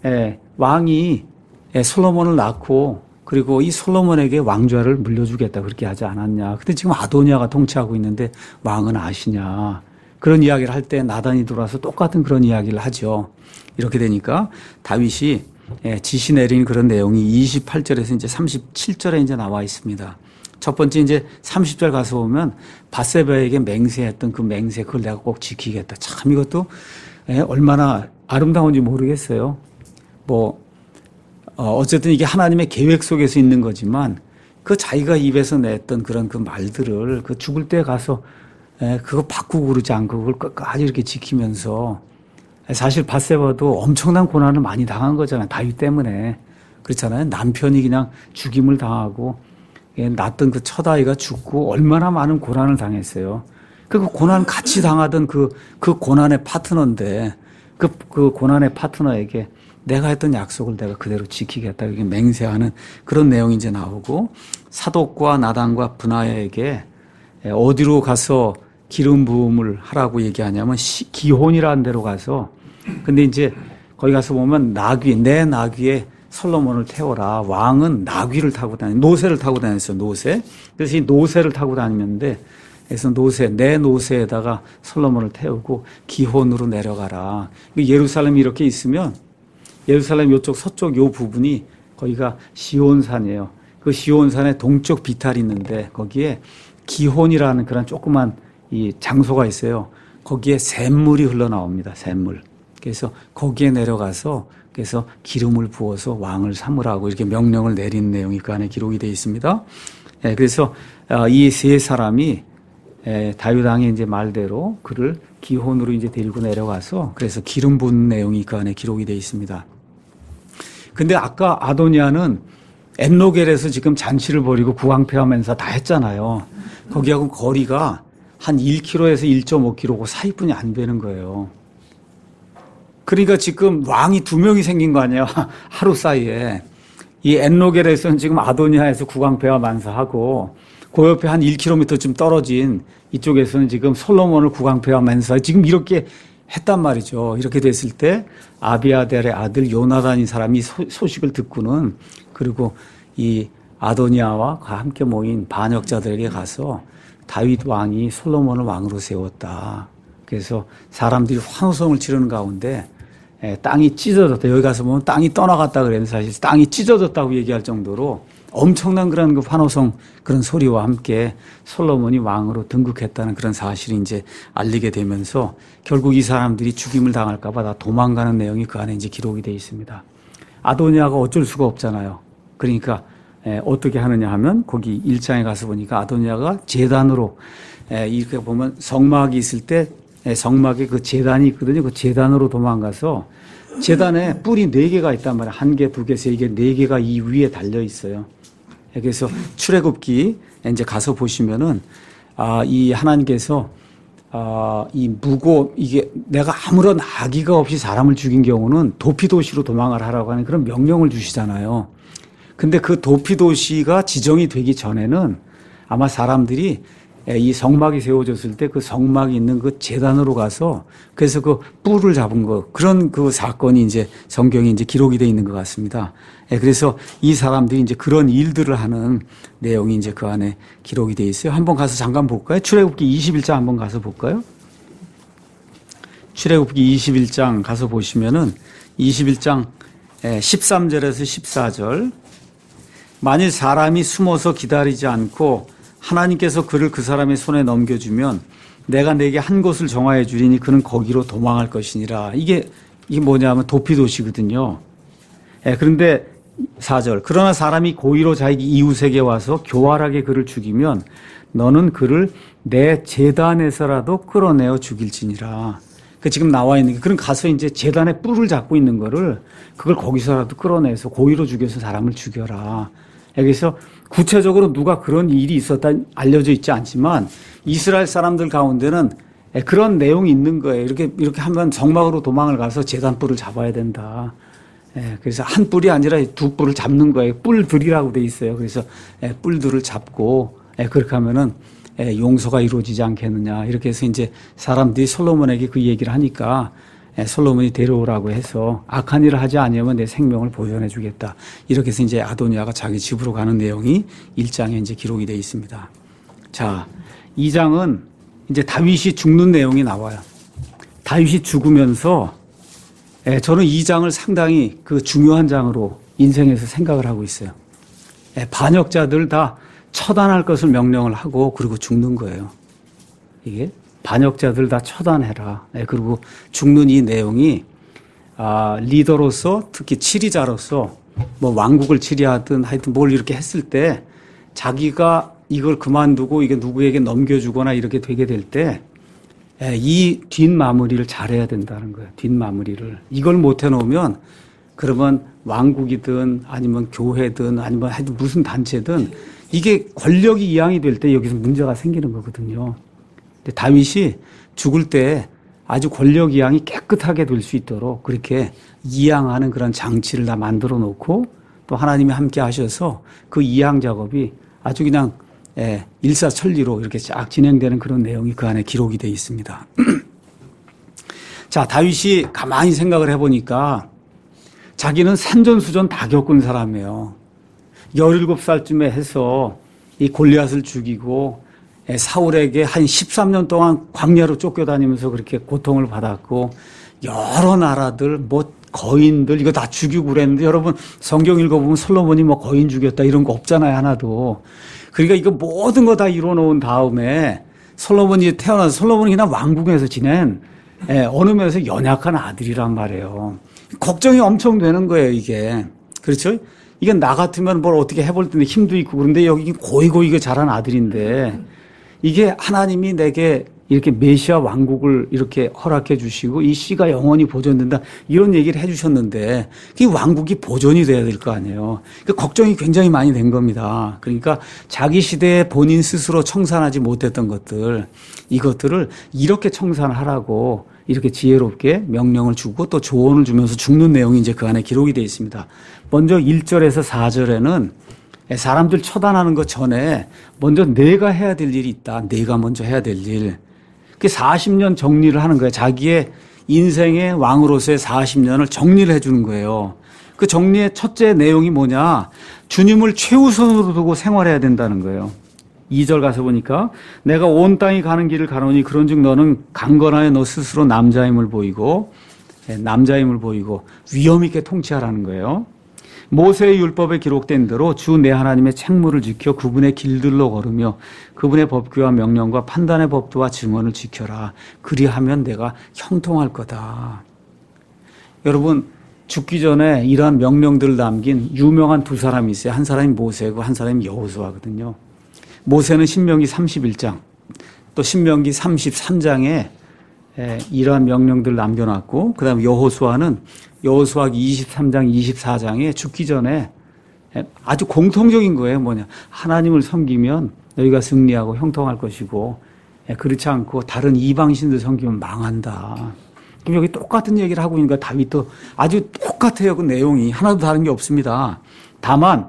왕이 솔로몬을 낳고 그리고 이 솔로몬에게 왕좌를 물려주겠다 그렇게 하지 않았냐. 근데 지금 아도니아가 통치하고 있는데 왕은 아시냐. 그런 이야기를 할 때 나단이 들어와서 똑같은 그런 이야기를 하죠. 이렇게 되니까 다윗이 지시 내린 그런 내용이 이십팔 절에서 이제 삼십칠 절에 이제 나와 있습니다. 첫 번째 이제 삼십 절 가서 보면 바세바에게 맹세했던 그 맹세 그걸 내가 꼭 지키겠다. 참 이것도 얼마나 아름다운지 모르겠어요. 뭐 어, 어쨌든 이게 하나님의 계획 속에서 있는 거지만 그 그 자기가 입에서 냈던 그런 그 말들을 그 죽을 때 가서 에, 그거 바꾸고 그러지 않고 그걸 끝까지 이렇게 지키면서 사실 밧세바도 엄청난 고난을 많이 당한 거잖아요. 다윗 때문에. 그렇잖아요. 남편이 그냥 죽임을 당하고 낳았던 그 첫 아이가 죽고 얼마나 많은 고난을 당했어요. 그 고난 같이 당하던 그, 그 고난의 파트너인데 그, 그 고난의 파트너에게 내가 했던 약속을 내가 그대로 지키겠다. 이렇게 맹세하는 그런 내용이 이제 나오고 사독과 나단과 브나야에게 어디로 가서 기름 부음을 하라고 얘기하냐면 시, 기혼이라는 데로 가서 근데 이제 거기 가서 보면 나귀, 내 나귀에 솔로몬을 태워라. 왕은 나귀를 타고 다니, 노새를 타고 다녔어요. 노새. 그래서 이 노새를 타고 다니는데 그래서 노새, 내 노새에다가 솔로몬을 태우고 기혼으로 내려가라. 예루살렘이 이렇게 있으면 예루살렘 요쪽 서쪽 요 부분이 거기가 시온산이에요. 그 시온산에 동쪽 비탈이 있는데 거기에 기혼이라는 그런 조그만 이 장소가 있어요. 거기에 샘물이 흘러나옵니다. 샘물. 그래서 거기에 내려가서 그래서 기름을 부어서 왕을 삼으라고 이렇게 명령을 내린 내용이 그 안에 기록이 되어 있습니다. 예, 그래서 이 세 사람이 예, 다윗 왕의 이제 말대로 그를 기혼으로 이제 데리고 내려가서 그래서 기름 부은 내용이 그 안에 기록이 되어 있습니다. 근데 아까 아도니아는 엔로겔에서 지금 잔치를 벌이고 구강패하면서 다 했잖아요. 거기하고 거리가 한 일 킬로미터에서 일 점 오 킬로미터 그 사이뿐이 안 되는 거예요. 그러니까 지금 왕이 두 명이 생긴 거 아니에요. 하루 사이에. 이 엔로겔에서는 지금 아도니아에서 구강패와 만사하고 그 옆에 한 일 킬로미터쯤 떨어진 이쪽에서는 지금 솔로몬을 구강패와 만사 지금 이렇게 했단 말이죠. 이렇게 됐을 때 아비아델의 아들 요나단이 사람이 소, 소식을 듣고는 그리고 이 아도니아와 함께 모인 반역자들에게 가서 다윗 왕이 솔로몬을 왕으로 세웠다. 그래서 사람들이 환호성을 치르는 가운데 땅이 찢어졌다. 여기 가서 보면 땅이 떠나갔다 그랬는데 사실 땅이 찢어졌다고 얘기할 정도로 엄청난 그런 그 환호성 그런 소리와 함께 솔로몬이 왕으로 등극했다는 그런 사실이 이제 알리게 되면서 결국 이 사람들이 죽임을 당할까봐 다 도망가는 내용이 그 안에 이제 기록이 되어 있습니다. 아도니아가 어쩔 수가 없잖아요. 그러니까 어떻게 하느냐 하면 거기 일 장에 가서 보니까 아도니아가 제단으로 이렇게 보면 성막이 있을 때 성막에 그 제단이 있거든요. 그 제단으로 도망가서 제단에 뿔이 네 개가 있단 말이에요. 한 개, 두 개, 세 개, 네 개가 이 위에 달려 있어요. 그래서 출애굽기 이제 가서 보시면은 아, 이 하나님께서 아, 이 무고 이게 내가 아무런 악의가 없이 사람을 죽인 경우는 도피도시로 도망을 하라고 하는 그런 명령을 주시잖아요. 근데 그 도피도시가 지정이 되기 전에는 아마 사람들이 이 성막이 세워졌을 때 그 성막이 있는 그 제단으로 가서 그래서 그 뿔을 잡은 거 그런 그 사건이 이제 성경에 이제 기록이 되어 있는 것 같습니다. 그래서 이 사람들이 이제 그런 일들을 하는 내용이 이제 그 안에 기록이 되어 있어요. 한번 가서 잠깐 볼까요? 출애굽기 이십일 장 한번 가서 볼까요? 출애굽기 이십일 장 가서 보시면은 이십일 장 십삼 절에서 십사 절 만일 사람이 숨어서 기다리지 않고 하나님께서 그를 그 사람의 손에 넘겨주면 내가 내게 한 곳을 정하여 주리니 그는 거기로 도망할 것이니라. 이게, 이게 뭐냐면 도피도시거든요. 예, 그런데 사 절. 그러나 사람이 고의로 자기 이웃에게 와서 교활하게 그를 죽이면 너는 그를 내 제단에서라도 끌어내어 죽일지니라. 그 지금 나와 있는 게, 그럼 가서 이제 제단에 뿔을 잡고 있는 거를 그걸 거기서라도 끌어내서 고의로 죽여서 사람을 죽여라. 여기서 구체적으로 누가 그런 일이 있었다 알려져 있지 않지만 이스라엘 사람들 가운데는 그런 내용이 있는 거예요. 이렇게 이렇게 하면 성막으로 도망을 가서 제단 뿔을 잡아야 된다. 그래서 한 뿔이 아니라 두 뿔을 잡는 거예요. 뿔들이라고 돼 있어요. 그래서 뿔들을 잡고 그렇게 하면은 용서가 이루어지지 않겠느냐. 이렇게 해서 이제 사람들이 솔로몬에게 그 얘기를 하니까 솔로몬이 데려오라고 해서 악한 일을 하지 아니하면 내 생명을 보존해 주겠다. 이렇게 해서 이제 아도니아가 자기 집으로 가는 내용이 일 장에 이제 기록이 되어 있습니다. 자, 이 장은 이제 다윗이 죽는 내용이 나와요. 다윗이 죽으면서 저는 이 장을 상당히 그 중요한 장으로 인생에서 생각을 하고 있어요. 반역자들 다 처단할 것을 명령을 하고 그리고 죽는 거예요. 이게 반역자들 다 처단해라. 그리고 죽는 이 내용이 아, 리더로서 특히 치리자로서 뭐 왕국을 치리하든 하여튼 뭘 이렇게 했을 때 자기가 이걸 그만두고 이게 누구에게 넘겨주거나 이렇게 되게 될 때 이 뒷마무리를 잘해야 된다는 거예요. 뒷마무리를. 이걸 못 해놓으면 그러면 왕국이든 아니면 교회든 아니면 하여튼 무슨 단체든 이게 권력이 이양이 될 때 여기서 문제가 생기는 거거든요. 근데 다윗이 죽을 때 아주 권력 이양이 깨끗하게 될 수 있도록 그렇게 이양하는 그런 장치를 다 만들어 놓고 또 하나님이 함께 하셔서 그 이양 작업이 아주 그냥 예, 일사천리로 이렇게 쫙 진행되는 그런 내용이 그 안에 기록이 되어 있습니다. 자, 다윗이 가만히 생각을 해보니까 자기는 산전수전 다 겪은 사람이에요. 열일곱 살쯤에 해서 이 골리앗을 죽이고 사울에게 한 십삼 년 동안 광야로 쫓겨다니면서 그렇게 고통을 받았고 여러 나라들 뭐 거인들 이거 다 죽이고 그랬는데 여러분 성경 읽어보면 솔로몬이 뭐 거인 죽였다 이런 거 없잖아요. 하나도. 그러니까 이거 모든 거 다 이뤄놓은 다음에 솔로몬이 태어나서 솔로몬이 그냥 왕궁에서 지낸 예, 어느 면에서 연약한 아들이란 말이에요. 걱정이 엄청 되는 거예요, 이게. 그렇죠? 이건 나 같으면 뭘 어떻게 해볼 텐데 힘도 있고 그런데 여기 고이고이 자란 아들인데 이게 하나님이 내게 이렇게 메시아 왕국을 이렇게 허락해 주시고 이 씨가 영원히 보존된다 이런 얘기를 해 주셨는데 이 왕국이 보존이 돼야 될 거 아니에요. 그러니까 걱정이 굉장히 많이 된 겁니다. 그러니까 자기 시대에 본인 스스로 청산하지 못했던 것들 이것들을 이렇게 청산하라고 이렇게 지혜롭게 명령을 주고 또 조언을 주면서 죽는 내용이 이제 그 안에 기록이 되어 있습니다. 먼저 일 절에서 사 절에는 사람들 처단하는 것 전에 먼저 내가 해야 될 일이 있다. 내가 먼저 해야 될 일. 그 사십 년 정리를 하는 거예요. 자기의 인생의 왕으로서의 사십 년을 정리를 해 주는 거예요. 그 정리의 첫째 내용이 뭐냐? 주님을 최우선으로 두고 생활해야 된다는 거예요. 이 절 가서 보니까 내가 온 땅이 가는 길을 가노니 그런즉 너는 강건하여 너 스스로 남자임을 보이고 남자임을 보이고 위엄 있게 통치하라는 거예요. 모세의 율법에 기록된 대로 주 내 하나님의 책무를 지켜 그분의 길들로 걸으며 그분의 법규와 명령과 판단의 법도와 증언을 지켜라. 그리하면 내가 형통할 거다. 여러분 죽기 전에 이러한 명령들을 남긴 유명한 두 사람이 있어요. 한 사람이 모세고 한 사람이 여호수아거든요. 모세는 신명기 삼십일 장 또 신명기 삼십삼 장에 이러한 명령들을 남겨놨고 그 다음에 여호수아는 여호수아기 이십삼 장 이십사 장에 죽기 전에 아주 공통적인 거예요. 뭐냐 하나님을 섬기면 너희가 승리하고 형통할 것이고 그렇지 않고 다른 이방신들 섬기면 망한다. 그럼 여기 똑같은 얘기를 하고 있으니까 다윗도 아주 똑같아요. 그 내용이 하나도 다른 게 없습니다. 다만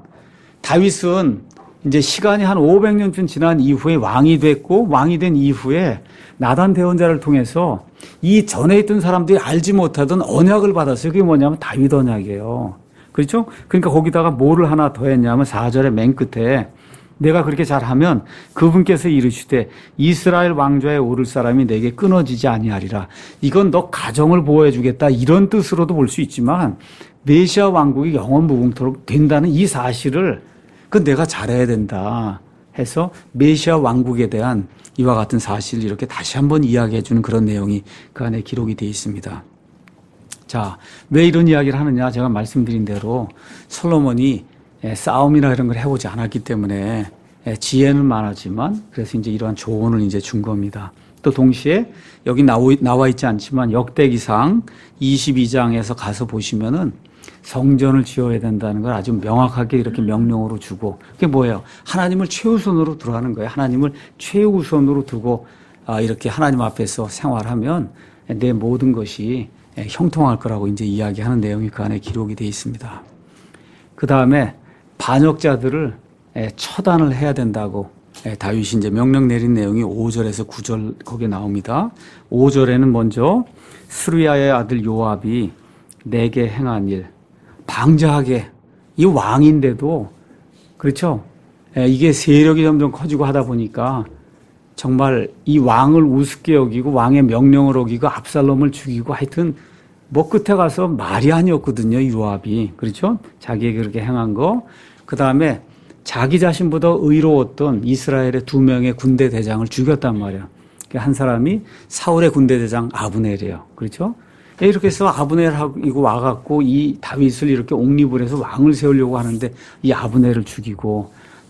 다윗은 이제 시간이 한 오백 년쯤 지난 이후에 왕이 됐고 왕이 된 이후에 나단 대언자를 통해서 이 전에 있던 사람들이 알지 못하던 언약을 받았어요. 그게 뭐냐면 다윗 언약이에요. 그렇죠? 그러니까 거기다가 뭐를 하나 더 했냐면 사 절의 맨 끝에 내가 그렇게 잘하면 그분께서 이르시되 이스라엘 왕좌에 오를 사람이 내게 끊어지지 아니하리라. 이건 너 가정을 보호해 주겠다 이런 뜻으로도 볼 수 있지만 메시아 왕국이 영원 무궁토록 된다는 이 사실을 그 내가 잘해야 된다 해서 메시아 왕국에 대한 이와 같은 사실을 이렇게 다시 한번 이야기해 주는 그런 내용이 그 안에 기록이 되어 있습니다. 자, 왜 이런 이야기를 하느냐? 제가 말씀드린 대로 솔로몬이 싸움이나 이런 걸 해보지 않았기 때문에 지혜는 많았지만 그래서 이제 이러한 조언을 이제 준 겁니다. 또 동시에 여기 나와 있지 않지만 역대기상 이십이 장에서 가서 보시면은 성전을 지어야 된다는 걸 아주 명확하게 이렇게 명령으로 주고 그게 뭐예요? 하나님을 최우선으로 두라는 거예요. 하나님을 최우선으로 두고 이렇게 하나님 앞에서 생활하면 내 모든 것이 형통할 거라고 이제 이야기하는 내용이 그 안에 기록이 되어 있습니다. 그 다음에 반역자들을 처단을 해야 된다고 다윗이 이제 명령 내린 내용이 오 절에서 구 절 거기에 나옵니다. 오 절에는 먼저 스루야의 아들 요압이 내게 행한 일, 방자하게 이 왕인데도 그렇죠. 이게 세력이 점점 커지고 하다 보니까 정말 이 왕을 우습게 여기고 왕의 명령을 어기고 압살롬을 죽이고 하여튼 뭐 끝에 가서 말이 아니었거든요. 요압이 그렇죠. 자기에게 그렇게 행한 거. 그 다음에 자기 자신보다 의로웠던 이스라엘의 두 명의 군대 대장을 죽였단 말이에요. 한 사람이 사울의 군대 대장 아브넬이에요. 그렇죠. 이렇게 해서 아브넬하고 와갖고 이 다윗을 이렇게 옹립을 해서 왕을 세우려고 하는데 이 아브넬을 죽이고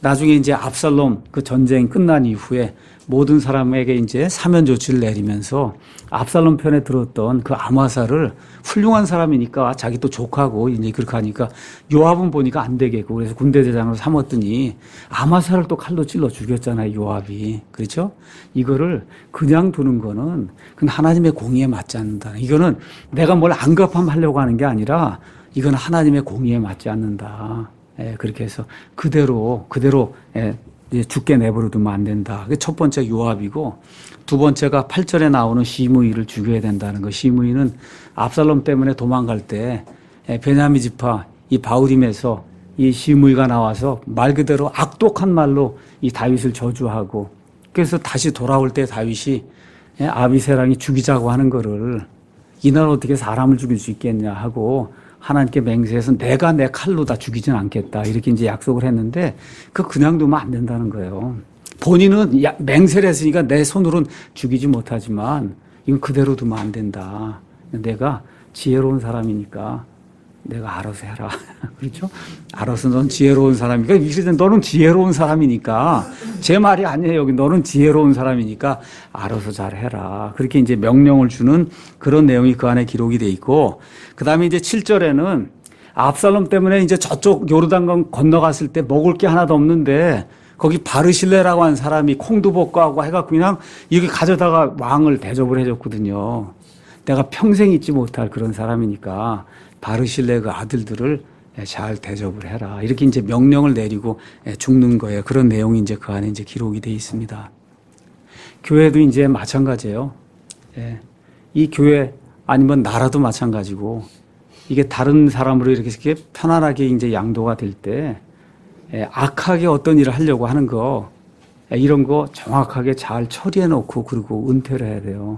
나중에 이제 압살롬 그 전쟁 끝난 이후에 모든 사람에게 이제 사면 조치를 내리면서 압살롬 편에 들었던 그 아마사를 훌륭한 사람이니까 자기 또 족하고 이제 그렇게 하니까 요압은 보니까 안 되겠고 그래서 군대 대장으로 삼았더니 아마사를 또 칼로 찔러 죽였잖아요, 요압이. 그렇죠? 이거를 그냥 두는 거는 그건 하나님의 공의에 맞지 않는다. 이거는 내가 뭘 안급함하려고 하는 게 아니라 이건 하나님의 공의에 맞지 않는다. 예, 그렇게 해서 그대로 그대로 예, 죽게 내버려 두면 안 된다. 그게 첫 번째 요압이고 두 번째가 팔 절에 나오는 시므이를 죽여야 된다는 거. 시므이는 압살롬 때문에 도망갈 때 베냐민 지파 이 바울임에서 이 시므이가 나와서 말 그대로 악독한 말로 이 다윗을 저주하고 그래서 다시 돌아올 때 다윗이 아비새랑이 죽이자고 하는 거를 이날 어떻게 사람을 죽일 수 있겠냐 하고 하나님께 맹세해서 내가 내 칼로 다 죽이진 않겠다. 이렇게 이제 약속을 했는데 그 그냥 두면 안 된다는 거예요. 본인은 맹세를 했으니까 내 손으로는 죽이지 못하지만 이건 그대로 두면 안 된다. 내가 지혜로운 사람이니까 내가 알아서 해라. 그렇죠? 알아서 넌 지혜로운 사람이니까 이르되 너는 지혜로운 사람이니까 제 말이 아니에요. 여기 너는 지혜로운 사람이니까 알아서 잘 해라. 그렇게 이제 명령을 주는 그런 내용이 그 안에 기록이 돼 있고 그다음에 이제 칠 절에는 압살롬 때문에 이제 저쪽 요르단강 건너갔을 때 먹을 게 하나도 없는데 거기 바르실레라고 하는 사람이 콩도 볶아하고 해갖고 그냥 이렇게 가져다가 왕을 대접을 해줬거든요. 내가 평생 잊지 못할 그런 사람이니까 바르실레 그 아들들을 잘 대접을 해라. 이렇게 이제 명령을 내리고 죽는 거예요. 그런 내용이 이제 그 안에 이제 기록이 되어 있습니다. 교회도 이제 마찬가지예요. 이 교회 아니면 나라도 마찬가지고 이게 다른 사람으로 이렇게 편안하게 이제 양도가 될 때 악하게 어떤 일을 하려고 하는 거 이런 거 정확하게 잘 처리해 놓고 그리고 은퇴를 해야 돼요.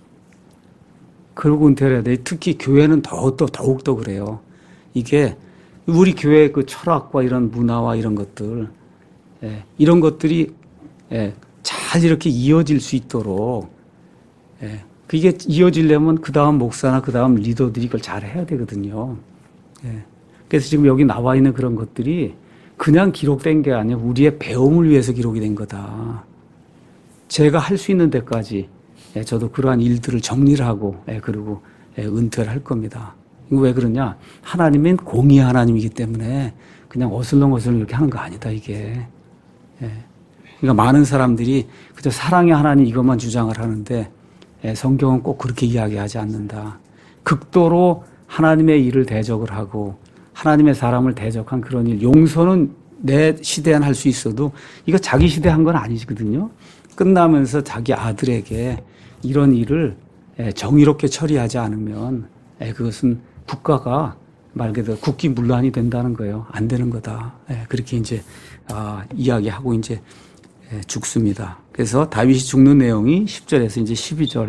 그러고 은퇴를 해야 돼. 특히 교회는 더욱더, 더욱더 그래요. 이게 우리 교회의 그 철학과 이런 문화와 이런 것들, 예, 이런 것들이, 예, 잘 이렇게 이어질 수 있도록, 예, 그게 이어지려면 그 다음 목사나 그 다음 리더들이 그걸 잘 해야 되거든요. 예. 그래서 지금 여기 나와 있는 그런 것들이 그냥 기록된 게 아니라 우리의 배움을 위해서 기록이 된 거다. 제가 할 수 있는 데까지 예, 저도 그러한 일들을 정리를 하고, 예, 그리고, 예, 은퇴를 할 겁니다. 이거 왜 그러냐? 하나님은 공의 하나님이기 때문에 그냥 어슬렁어슬렁 이렇게 하는 거 아니다, 이게. 예. 그러니까 많은 사람들이 그저 사랑의 하나님 이것만 주장을 하는데, 예, 성경은 꼭 그렇게 이야기하지 않는다. 극도로 하나님의 일을 대적을 하고, 하나님의 사람을 대적한 그런 일, 용서는 내 시대엔 할 수 있어도 이거 자기 시대 한 건 아니거든요. 끝나면서 자기 아들에게 이런 일을 정의롭게 처리하지 않으면 그것은 국가가 말 그대로 국기문란이 된다는 거예요. 안 되는 거다. 그렇게 이제 이야기하고 이제 죽습니다. 그래서 다윗이 죽는 내용이 십 절에서 이제 십이 절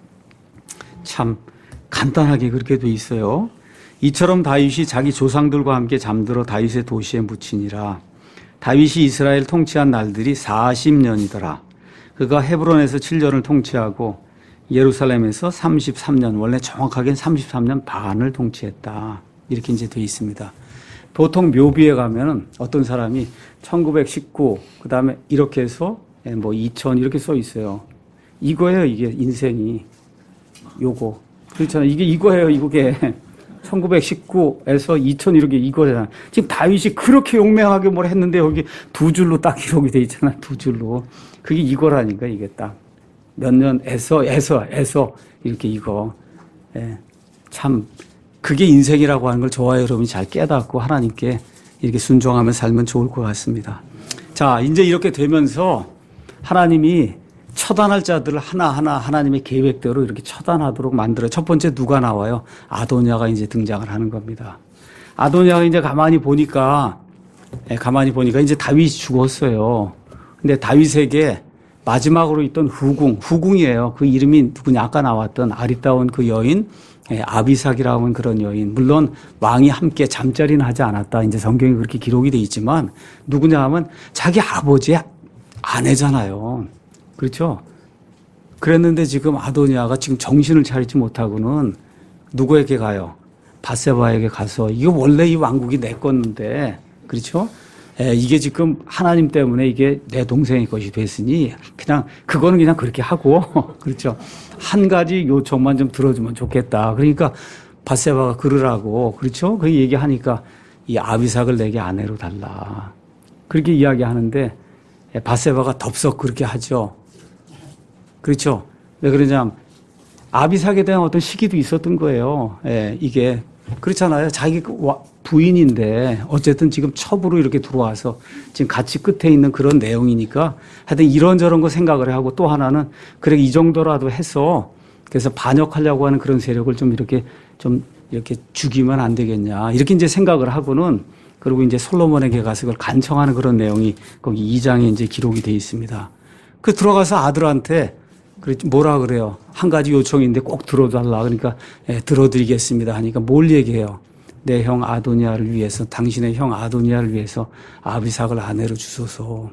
참 간단하게 그렇게 돼 있어요. 이처럼 다윗이 자기 조상들과 함께 잠들어 다윗의 도시에 묻히니라. 다윗이 이스라엘 통치한 날들이 사십 년이더라. 그가 헤브론에서 칠 년을 통치하고 예루살렘에서 삼십삼 년, 원래 정확하게는 삼십삼 년 반을 통치했다. 이렇게 이제 되어 있습니다. 보통 묘비에 가면은 어떤 사람이 천구백십구, 그 다음에 이렇게 해서 뭐 이천 이렇게 써 있어요. 이거예요, 이게 인생이. 요거. 그렇잖아요. 이게 이거예요, 이게. 천구백십구에서 이천 이렇게 이거잖아. 지금 다윗이 그렇게 용맹하게 뭘 했는데 여기 두 줄로 딱 기록이 돼 있잖아. 두 줄로. 그게 이거라니까 이게 딱. 몇 년에서 에서 에서 이렇게 이거. 예. 참 그게 인생이라고 하는 걸 저와 여러분이 잘 깨닫고 하나님께 이렇게 순종하며 살면 좋을 것 같습니다. 자, 이제 이렇게 되면서 하나님이 처단할 자들을 하나하나 하나님의 계획대로 이렇게 처단하도록 만들어요. 첫 번째 누가 나와요? 아도니아가 이제 등장을 하는 겁니다. 아도니아가 이제 가만히 보니까, 예, 가만히 보니까 이제 다윗이 죽었어요. 근데 다윗에게 마지막으로 있던 후궁, 후궁이에요. 그 이름이 누구냐? 아까 나왔던 아리따운 그 여인, 예, 아비삭이라고 하는 그런 여인. 물론 왕이 함께 잠자리는 하지 않았다. 이제 성경에 그렇게 기록이 돼 있지만 누구냐 하면 자기 아버지의 아내잖아요. 그렇죠? 그랬는데 지금 아도니아가 지금 정신을 차리지 못하고는 누구에게 가요? 밧세바에게 가서 이거 원래 이 왕국이 내 건데, 그렇죠? 에, 이게 지금 하나님 때문에 이게 내 동생의 것이 됐으니 그냥 그거는 그냥 그렇게 하고 그렇죠. 한 가지 요청만 좀 들어주면 좋겠다. 그러니까 밧세바가 그러라고 그렇죠. 그 얘기하니까 이 아비삭을 내게 아내로 달라. 그렇게 이야기하는데 밧세바가 덥석 그렇게 하죠. 그렇죠. 왜 그러냐면 아비삭에 대한 어떤 시기도 있었던 거예요. 예, 이게 그렇잖아요. 자기 부인인데 어쨌든 지금 첩으로 이렇게 들어와서 지금 같이 끝에 있는 그런 내용이니까 하여튼 이런저런 거 생각을 하고 또 하나는 그래 이 정도라도 해서 그래서 반역하려고 하는 그런 세력을 좀 이렇게 좀 이렇게 죽이면 안 되겠냐 이렇게 이제 생각을 하고는 그리고 이제 솔로몬에게 가서 그걸 간청하는 그런 내용이 거기 이 장에 이제 기록이 돼 있습니다. 그 들어가서 아들한테 뭐라 그래요? 한 가지 요청인데 꼭 들어달라. 그러니까 예, 들어드리겠습니다 하니까 뭘 얘기해요? 내 형 아도니아를 위해서 당신의 형 아도니아를 위해서 아비삭을 아내로 주소서.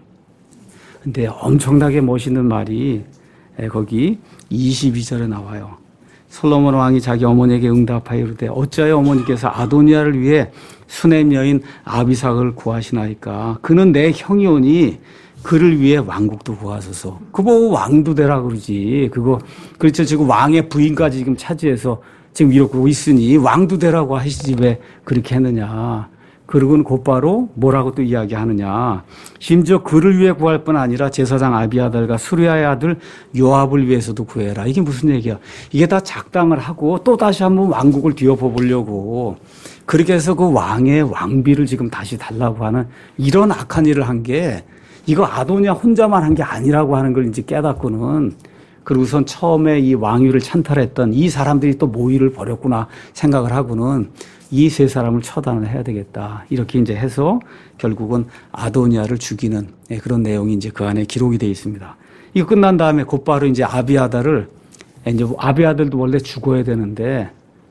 근데 엄청나게 멋있는 말이 예, 거기 이십이 절에 나와요. 솔로몬 왕이 자기 어머니에게 응답하여 이르되 어찌하여 어머니께서 아도니아를 위해 수넴 여인 아비삭을 구하시나이까? 그는 내 형이오니 그를 위해 왕국도 구하소서. 그거 왕도 되라 그러지. 그거 그렇죠. 지금 왕의 부인까지 지금 차지해서 지금 이러고 있으니 왕도 되라고 하시지 왜 그렇게 했느냐. 그러고는 곧바로 뭐라고 또 이야기하느냐. 심지어 그를 위해 구할 뿐 아니라 제사장 아비아달과 수리아의 아들 요압을 위해서도 구해라. 이게 무슨 얘기야. 이게 다 작당을 하고 또 다시 한번 왕국을 뒤엎어 보려고 그렇게 해서 그 왕의 왕비를 지금 다시 달라고 하는 이런 악한 일을 한 게 이거 아도니아 혼자만 한 게 아니라고 하는 걸 이제 깨닫고는 그리고선 처음에 이 왕위를 찬탈했던 이 사람들이 또 모의를 벌였구나 생각을 하고는 이 세 사람을 처단을 해야 되겠다. 이렇게 이제 해서 결국은 아도니아를 죽이는 그런 내용이 이제 그 안에 기록이 되어 있습니다. 이거 끝난 다음에 곧바로 이제 아비아달을 이제 아비아달도 원래 죽어야 되는데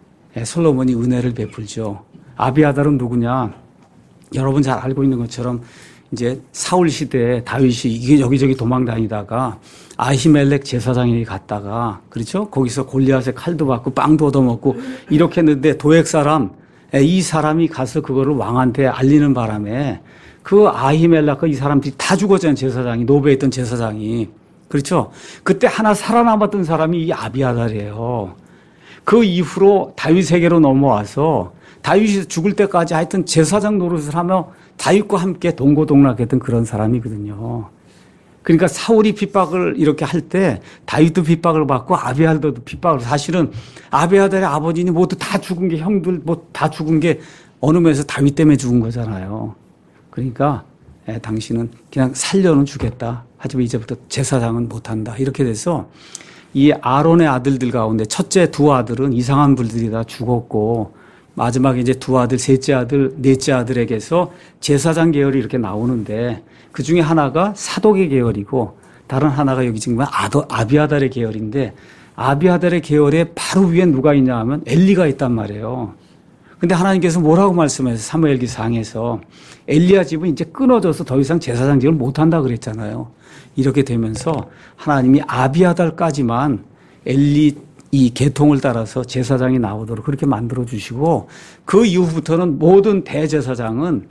솔로몬이 은혜를 베풀죠. 아비아달은 누구냐? 여러분 잘 알고 있는 것처럼 이제 사울 시대에 다윗이 이게 여기저기 도망다니다가 아히멜렉 제사장에게 갔다가 그렇죠? 거기서 골리앗의 칼도 받고 빵도 얻어먹고 이렇게 했는데 도액 사람 이 사람이 가서 그거를 왕한테 알리는 바람에 그 아히멜렉과 이 사람들이 다 죽었잖아요. 제사장이 노베했던 제사장이 그렇죠? 그때 하나 살아남았던 사람이 이 아비아달이에요. 그 이후로 다윗에게로 넘어와서 다윗이 죽을 때까지 하여튼 제사장 노릇을 하며 다윗과 함께 동고동락했던 그런 사람이거든요. 그러니까 사울이 핍박을 이렇게 할 때 다윗도 핍박을 받고 아비아달도 핍박을 사실은 아비아달의 아버지니 모두 다 죽은 게 형들 뭐 다 죽은 게 어느 면에서 다윗 때문에 죽은 거잖아요. 그러니까 예, 당신은 그냥 살려는 주겠다. 하지만 이제부터 제사장은 못한다. 이렇게 돼서 이 아론의 아들들 가운데 첫째 두 아들은 이상한 불들이 다 죽었고 마지막에 이제 두 아들, 셋째 아들, 넷째 아들에게서 제사장 계열이 이렇게 나오는데 그 중에 하나가 사독의 계열이고 다른 하나가 여기 지금 아도, 아비아달의 계열인데 아비아달의 계열에 바로 위에 누가 있냐 하면 엘리가 있단 말이에요. 근데 하나님께서 뭐라고 말씀하세요? 사무엘기 상에서 엘리야 집은 이제 끊어져서 더 이상 제사장 계열 못한다 그랬잖아요. 이렇게 되면서 하나님이 아비아달까지만 엘리 이 계통을 따라서 제사장이 나오도록 그렇게 만들어 주시고 그 이후부터는 모든 대제사장은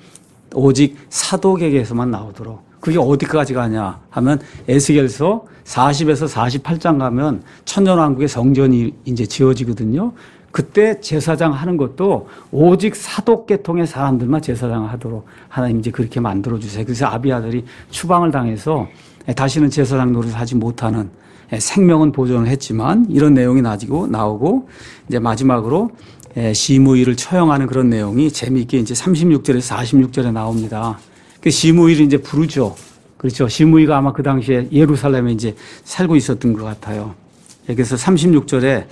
오직 사독에게서만 나오도록 그게 어디까지 가냐 하면 에스겔서 사십에서 사십팔 장 가면 천년왕국의 성전이 이제 지어지거든요. 그때 제사장 하는 것도 오직 사독 계통의 사람들만 제사장을 하도록 하나님 이제 그렇게 만들어 주세요. 그래서 아비아들이 추방을 당해서 다시는 제사장 노릇을 하지 못하는 생명은 보존을 했지만 이런 내용이 나지고 나오고 이제 마지막으로 시므이를 처형하는 그런 내용이 재미있게 이제 삼십육 절에서 사십육 절에 나옵니다. 그 시므이를 이제 부르죠. 그렇죠. 시므이가 아마 그 당시에 예루살렘에 이제 살고 있었던 것 같아요. 그래서 삼십육 절에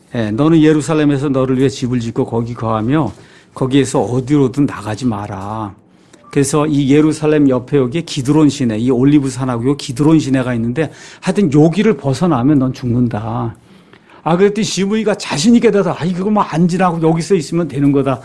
너는 예루살렘에서 너를 위해 집을 짓고 거기 거하며 거기에서 어디로든 나가지 마라. 그래서 이 예루살렘 옆에 여기에 기드론 시내, 이 올리브 산하고 기드론 시내가 있는데 하여튼 여기를 벗어나면 넌 죽는다. 아, 그랬더니 시므이가 자신있게 대서 아, 이거 뭐 안 지나고 여기서 있으면 되는 거다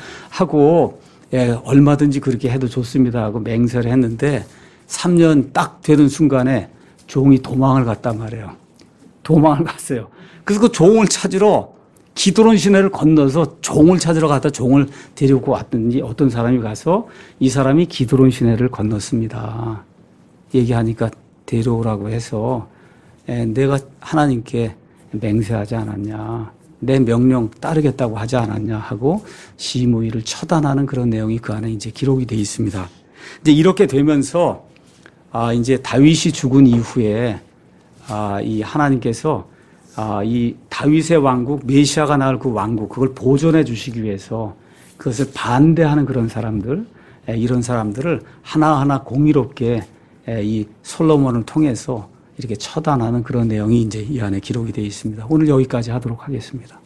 하고 예, 얼마든지 그렇게 해도 좋습니다 하고 맹세를 했는데 삼 년 딱 되는 순간에 종이 도망을 갔단 말이에요. 도망을 갔어요. 그래서 그 종을 찾으러 기드론 시내를 건너서 종을 찾으러 갔다 종을 데리고 왔더니 어떤 사람이 가서 이 사람이 기드론 시내를 건넜습니다. 얘기하니까 데려오라고 해서 에, 내가 하나님께 맹세하지 않았냐, 내 명령 따르겠다고 하지 않았냐 하고 시므이를 처단하는 그런 내용이 그 안에 이제 기록이 되어 있습니다. 이제 이렇게 되면서 아 이제 다윗이 죽은 이후에 아 이 하나님께서 아 이 다윗의 왕국, 메시아가 나올 그 왕국, 그걸 보존해 주시기 위해서 그것을 반대하는 그런 사람들, 에, 이런 사람들을 하나하나 공의롭게 에, 이 솔로몬을 통해서 이렇게 처단하는 그런 내용이 이제 이 안에 기록이 되어 있습니다. 오늘 여기까지 하도록 하겠습니다.